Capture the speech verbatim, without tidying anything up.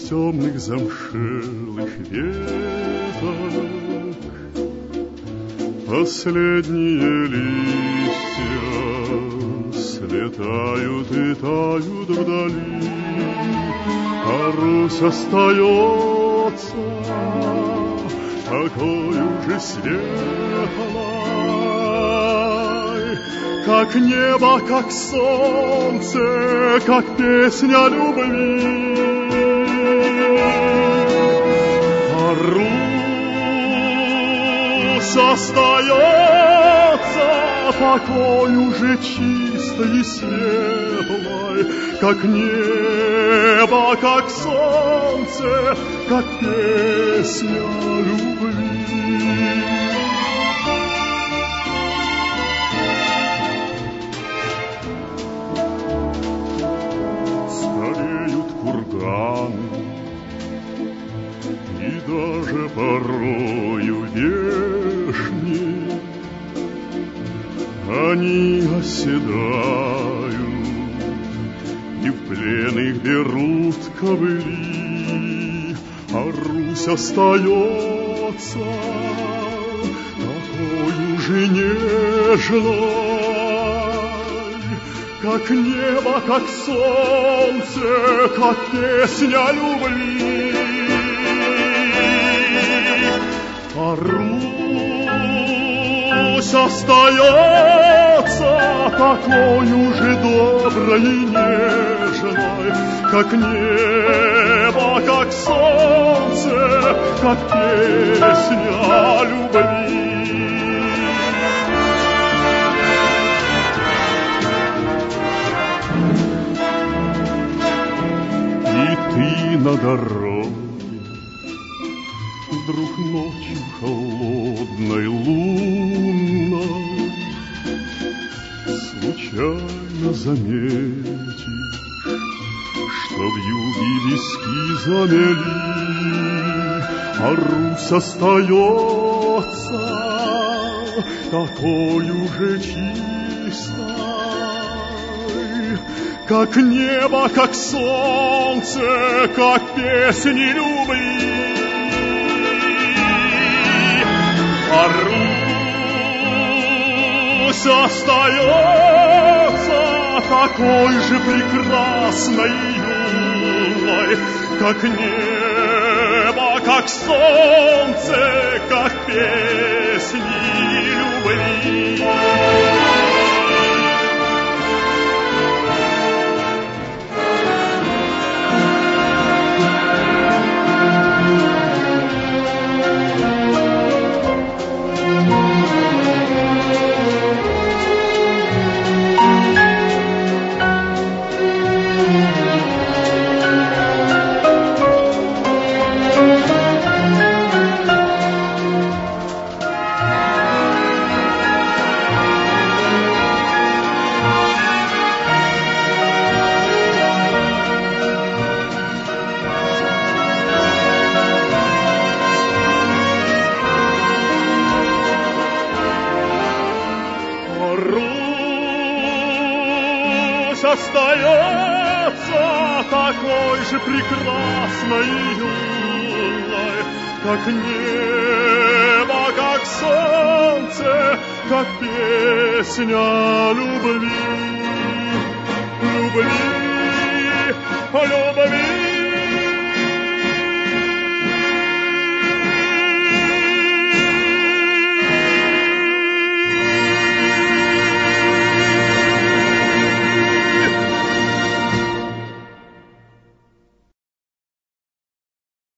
темных замшелых веток. Последние листья слетают и тают вдали, а Русь остается такой уже светлой, как небо, как солнце, как песня любви. А Русь остается такой уже чистой и светлой, как небо, как солнце, как песня любви. Стареют курганы, и даже порою вешни они оседают, и в плен их берут ковыли, а Русь остается такой уже нежной, как небо, как солнце, как песня любви. А Русь остается такой уже доброй и нежной, как небо, как солнце, как песня любви. И ты на дороге вдруг ночью холодной лунной случайно заметишь, что вьюги виски замели, а Русь остается такой уже чистой, как небо, как солнце, как песни любви. А Русь остается такой же прекрасной и юной, как небо, как солнце, как песни любви. Остается такой же прекрасной и юной, как небо, как солнце, как песня любви, любви.